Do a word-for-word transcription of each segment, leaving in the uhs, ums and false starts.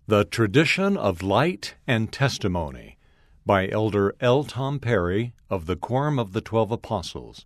The Tradition of Light and Testimony by Elder L. Tom Perry of the Quorum of the Twelve Apostles.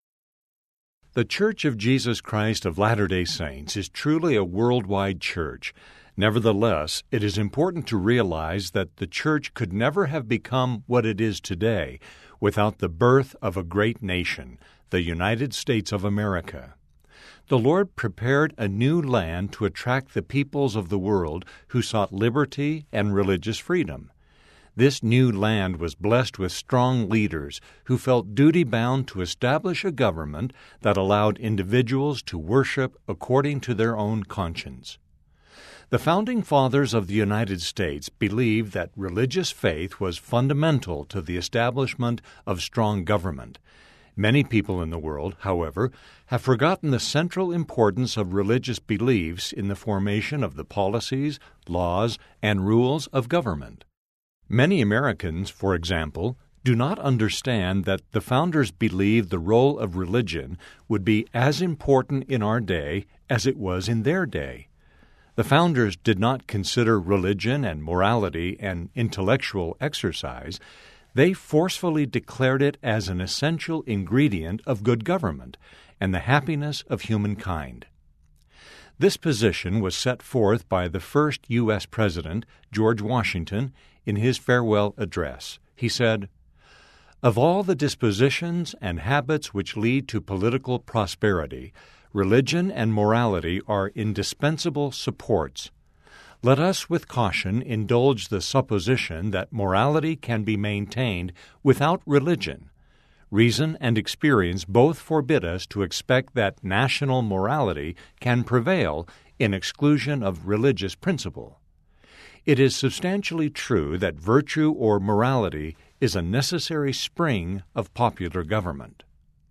The Church of Jesus Christ of Latter-day Saints is truly a worldwide church. Nevertheless, it is important to realize that the church could never have become what it is today without the birth of a great nation, the United States of America. The Lord prepared a new land to attract the peoples of the world who sought liberty and religious freedom. This new land was blessed with strong leaders who felt duty-bound to establish a government that allowed individuals to worship according to their own conscience. The Founding Fathers of the United States believed that religious faith was fundamental to the establishment of strong government. Many people in the world, however, have forgotten the central importance of religious beliefs in the formation of the policies, laws, and rules of government. Many Americans, for example, do not understand that the founders believed the role of religion would be as important in our day as it was in their day. The founders did not consider religion and morality an intellectual exercise. They forcefully declared it as an essential ingredient of good government and the happiness of humankind. This position was set forth by the first U S President, George Washington, in his farewell address. He said, "Of all the dispositions and habits which lead to political prosperity, religion and morality are indispensable supports. Let us with caution indulge the supposition that morality can be maintained without religion. Reason and experience both forbid us to expect that national morality can prevail in exclusion of religious principle. It is substantially true that virtue or morality is a necessary spring of popular government."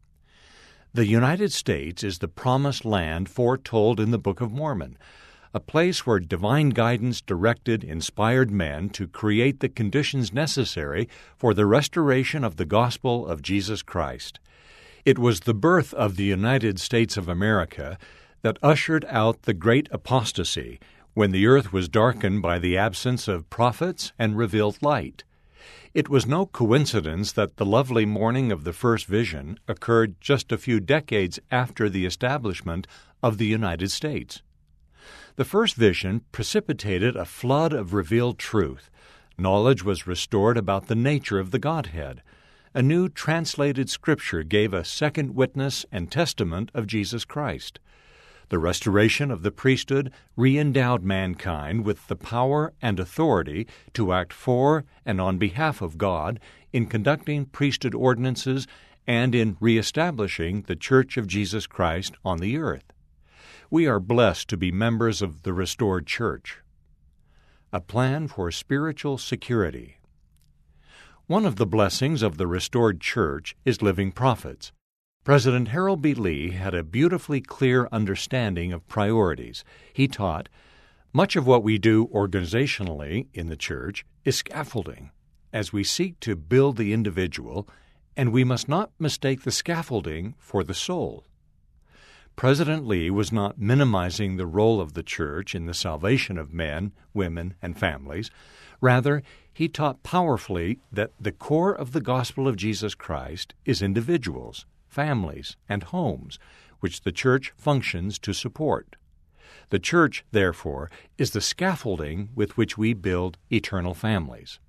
The United States is the promised land foretold in the Book of Mormon, a place where divine guidance directed inspired men to create the conditions necessary for the restoration of the gospel of Jesus Christ. It was the birth of the United States of America that ushered out the great apostasy, when the earth was darkened by the absence of prophets and revealed light. It was no coincidence that the lovely morning of the first vision occurred just a few decades after the establishment of the United States. The first vision precipitated a flood of revealed truth. Knowledge was restored about the nature of the Godhead. A new translated Scripture gave a second witness and testament of Jesus Christ. The restoration of the priesthood re-endowed mankind with the power and authority to act for and on behalf of God in conducting priesthood ordinances and in re-establishing the Church of Jesus Christ on the earth. We are blessed to be members of the restored church. A plan for spiritual security. One of the blessings of the restored church is living prophets. President Harold B. Lee had a beautifully clear understanding of priorities. He taught, "Much of what we do organizationally in the church is scaffolding, as we seek to build the individual, and we must not mistake the scaffolding for the soul." President Lee was not minimizing the role of the church in the salvation of men, women, and families. Rather, he taught powerfully that the core of the gospel of Jesus Christ is individuals, families, and homes, which the church functions to support. The church, therefore, is the scaffolding with which we build eternal families.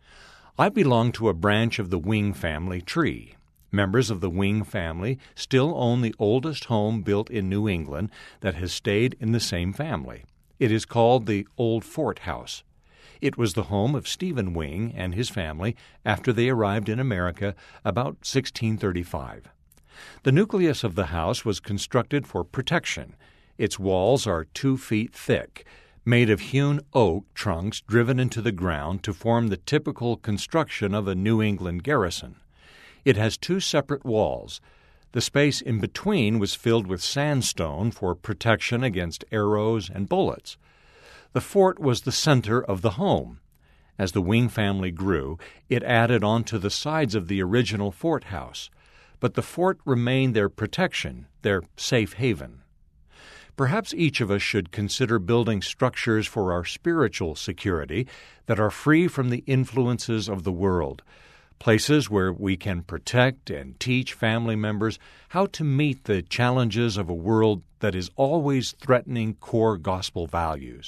I belong to a branch of the Wing family tree. Members of the Wing family still own the oldest home built in New England that has stayed in the same family. It is called the Old Fort House. It was the home of Stephen Wing and his family after they arrived in America about sixteen thirty-five. The nucleus of the house was constructed for protection. Its walls are two feet thick, made of hewn oak trunks driven into the ground to form the typical construction of a New England garrison. It has two separate walls. The space in between was filled with sandstone for protection against arrows and bullets. The fort was the center of the home. As the Wing family grew, it added on to the sides of the original fort house. But the fort remained their protection, their safe haven. Perhaps each of us should consider building structures for our spiritual security that are free from the influences of the world, places where we can protect and teach family members how to meet the challenges of a world that is always threatening core gospel values.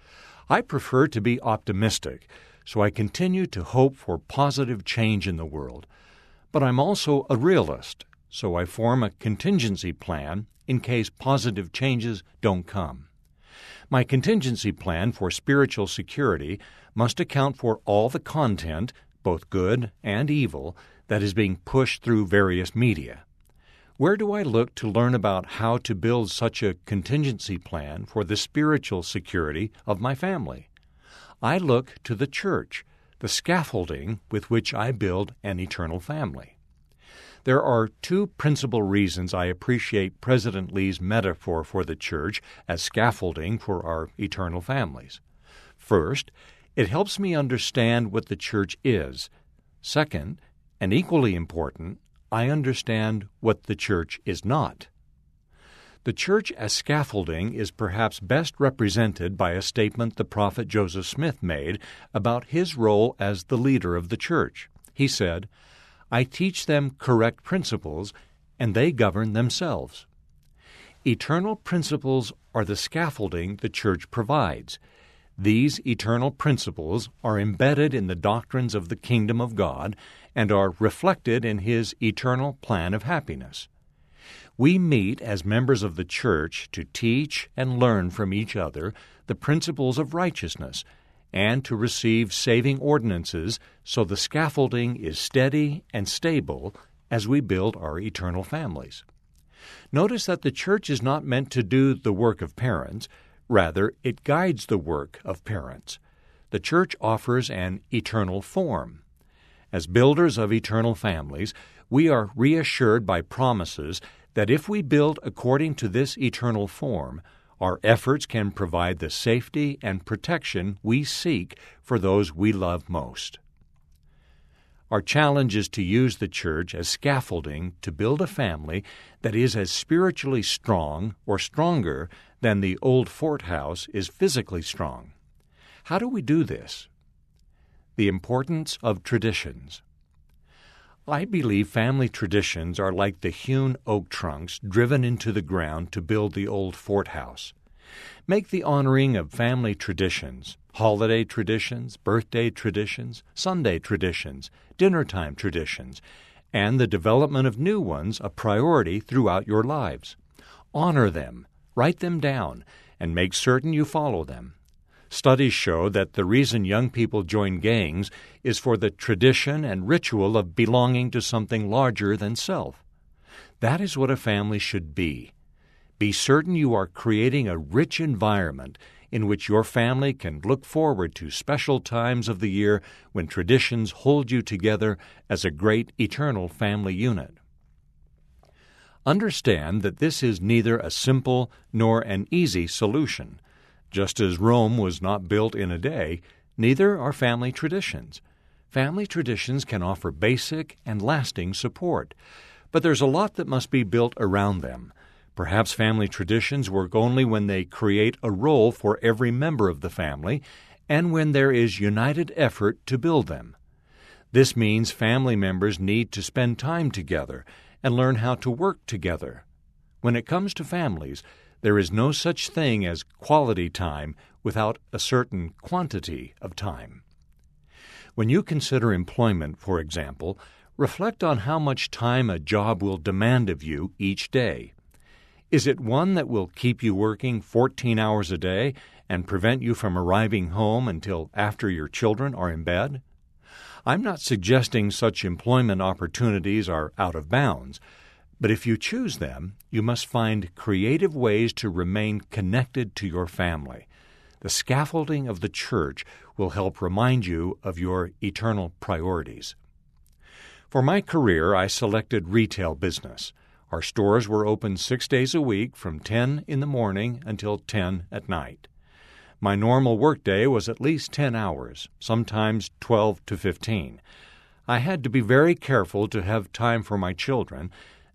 I prefer to be optimistic, so I continue to hope for positive change in the world. But I'm also a realist, so I form a contingency plan in case positive changes don't come. My contingency plan for spiritual security must account for all the content, both good and evil, that is being pushed through various media. Where do I look to learn about how to build such a contingency plan for the spiritual security of my family? I look to the church, the scaffolding with which I build an eternal family. There are two principal reasons I appreciate President Lee's metaphor for the church as scaffolding for our eternal families. First, it helps me understand what the church is. Second, and equally important, I understand what the church is not. The church as scaffolding is perhaps best represented by a statement the prophet Joseph Smith made about his role as the leader of the church. He said, "I teach them correct principles, and they govern themselves." Eternal principles are the scaffolding the church provides. These eternal principles are embedded in the doctrines of the kingdom of God and are reflected in His eternal plan of happiness. We meet as members of the church to teach and learn from each other the principles of righteousness and to receive saving ordinances so the scaffolding is steady and stable as we build our eternal families. Notice that the church is not meant to do the work of parents. Rather, it guides the work of parents. The church offers an eternal form. As builders of eternal families, we are reassured by promises that if we build according to this eternal form, our efforts can provide the safety and protection we seek for those we love most. Our challenge is to use the church as scaffolding to build a family that is as spiritually strong or stronger than the old fort house is physically strong. How do we do this? The importance of traditions. I believe family traditions are like the hewn oak trunks driven into the ground to build the old fort house. Make the honoring of family traditions, holiday traditions, birthday traditions, Sunday traditions, dinnertime traditions, and the development of new ones a priority throughout your lives. Honor them, write them down, and make certain you follow them. Studies show that the reason young people join gangs is for the tradition and ritual of belonging to something larger than self. That is what a family should be. Be certain you are creating a rich environment in which your family can look forward to special times of the year when traditions hold you together as a great eternal family unit. Understand that this is neither a simple nor an easy solution. Just as Rome was not built in a day, neither are family traditions. Family traditions can offer basic and lasting support, but there's a lot that must be built around them. Perhaps family traditions work only when they create a role for every member of the family and when there is united effort to build them. This means family members need to spend time together and learn how to work together. When it comes to families, there is no such thing as quality time without a certain quantity of time. When you consider employment, for example, reflect on how much time a job will demand of you each day. Is it one that will keep you working fourteen hours a day and prevent you from arriving home until after your children are in bed? I'm not suggesting such employment opportunities are out of bounds, but if you choose them, you must find creative ways to remain connected to your family. The scaffolding of the church will help remind you of your eternal priorities. For my career, I selected retail business. Our stores were open six days a week from ten in the morning until ten at night. My normal workday was at least ten hours, sometimes twelve to fifteen. I had to be very careful to have time for my children,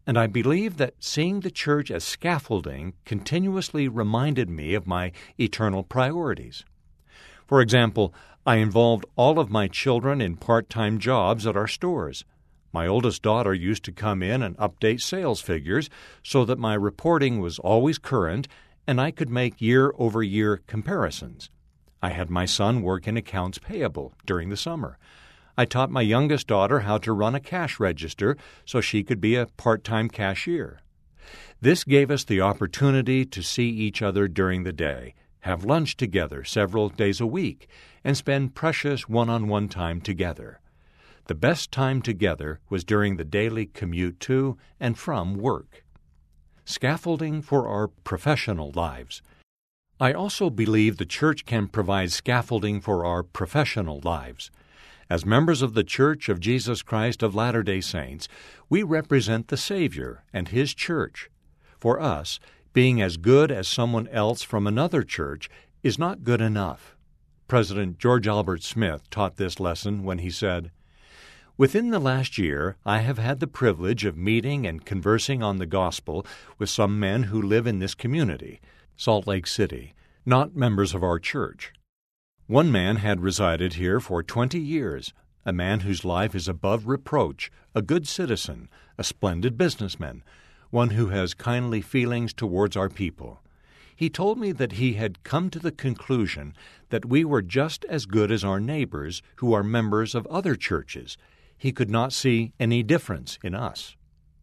and I believe that seeing the church as scaffolding continuously reminded me of my eternal priorities. For example, I involved all of my children in part-time jobs at our stores. My oldest daughter used to come in and update sales figures so that my reporting was always current and I could make year-over-year comparisons. I had my son work in accounts payable during the summer. I taught my youngest daughter how to run a cash register so she could be a part-time cashier. This gave us the opportunity to see each other during the day, have lunch together several days a week, and spend precious one-on-one time together. The best time together was during the daily commute to and from work. Scaffolding for our professional lives. I also believe the church can provide scaffolding for our professional lives. As members of the Church of Jesus Christ of Latter-day Saints, we represent the Savior and His church. For us, being as good as someone else from another church is not good enough. President George Albert Smith taught this lesson when he said, "Within the last year, I have had the privilege of meeting and conversing on the gospel with some men who live in this community, Salt Lake City, not members of our church. One man had resided here for twenty years, a man whose life is above reproach, a good citizen, a splendid businessman, one who has kindly feelings towards our people. He told me that he had come to the conclusion that we were just as good as our neighbors who are members of other churches. He could not see any difference in us.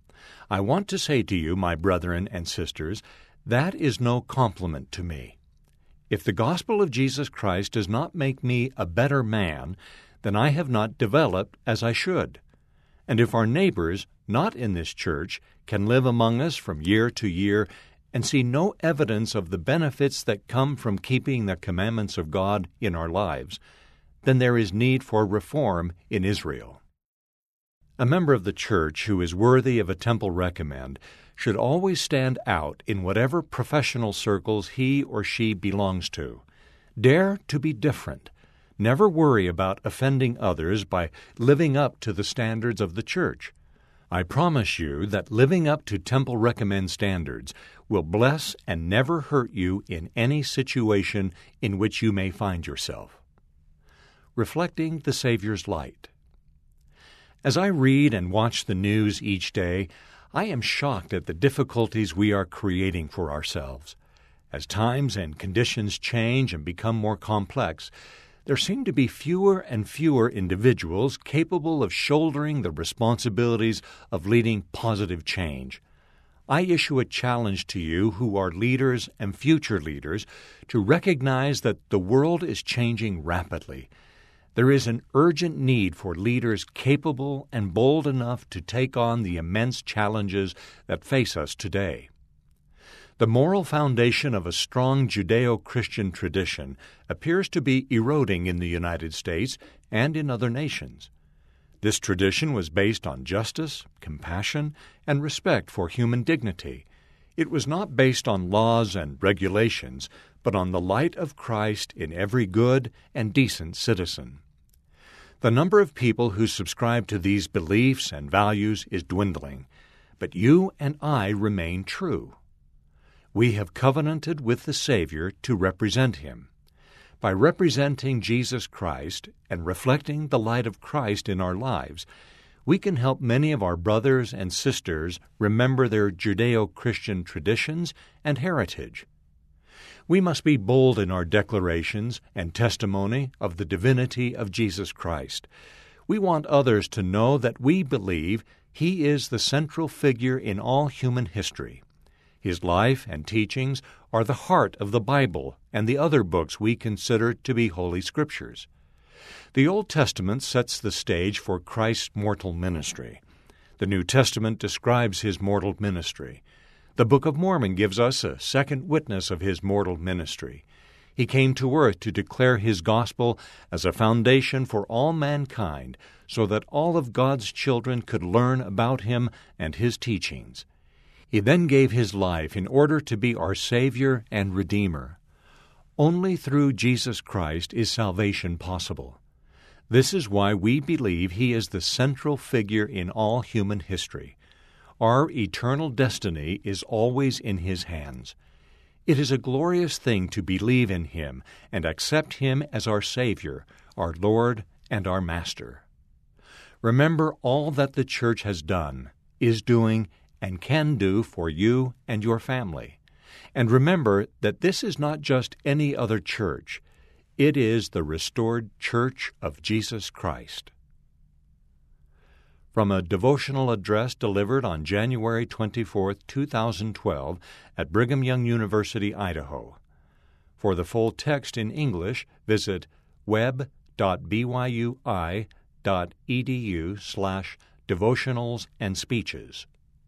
I want to say to you, my brethren and sisters, that is no compliment to me. If the gospel of Jesus Christ does not make me a better man, then I have not developed as I should. And if our neighbors, not in this church, can live among us from year to year and see no evidence of the benefits that come from keeping the commandments of God in our lives, then there is need for reform in Israel." A member of the church who is worthy of a temple recommend should always stand out in whatever professional circles he or she belongs to. Dare to be different. Never worry about offending others by living up to the standards of the church. I promise you that living up to temple recommend standards will bless and never hurt you in any situation in which you may find yourself. Reflecting the Savior's light. As I read and watch the news each day, I am shocked at the difficulties we are creating for ourselves. As times and conditions change and become more complex, there seem to be fewer and fewer individuals capable of shouldering the responsibilities of leading positive change. I issue a challenge to you who are leaders and future leaders to recognize that the world is changing rapidly. There is an urgent need for leaders capable and bold enough to take on the immense challenges that face us today. The moral foundation of a strong Judeo-Christian tradition appears to be eroding in the United States and in other nations. This tradition was based on justice, compassion, and respect for human dignity. It was not based on laws and regulations, but on the light of Christ in every good and decent citizen. The number of people who subscribe to these beliefs and values is dwindling, but you and I remain true. We have covenanted with the Savior to represent Him. By representing Jesus Christ and reflecting the light of Christ in our lives, we can help many of our brothers and sisters remember their Judeo-Christian traditions and heritage. We must be bold in our declarations and testimony of the divinity of Jesus Christ. We want others to know that we believe He is the central figure in all human history. His life and teachings are the heart of the Bible and the other books we consider to be Holy Scriptures. The Old Testament sets the stage for Christ's mortal ministry. The New Testament describes His mortal ministry. The Book of Mormon gives us a second witness of His mortal ministry. He came to earth to declare His gospel as a foundation for all mankind so that all of God's children could learn about Him and His teachings. He then gave His life in order to be our Savior and Redeemer. Only through Jesus Christ is salvation possible. This is why we believe He is the central figure in all human history. Our eternal destiny is always in His hands. It is a glorious thing to believe in Him and accept Him as our Savior, our Lord, and our Master. Remember all that the Church has done, is doing, and can do for you and your family. And remember that this is not just any other church. It is the restored Church of Jesus Christ. From a devotional address delivered on January twenty-fourth, two thousand twelve, at Brigham Young University, Idaho. For the full text in English, visit web dot b y u i dot e d u slash devotionals and speeches.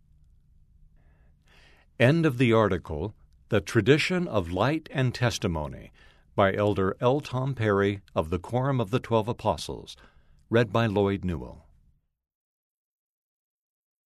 End of the article, The Tradition of Light and Testimony, by Elder L. Tom Perry of the Quorum of the Twelve Apostles, read by Lloyd Newell.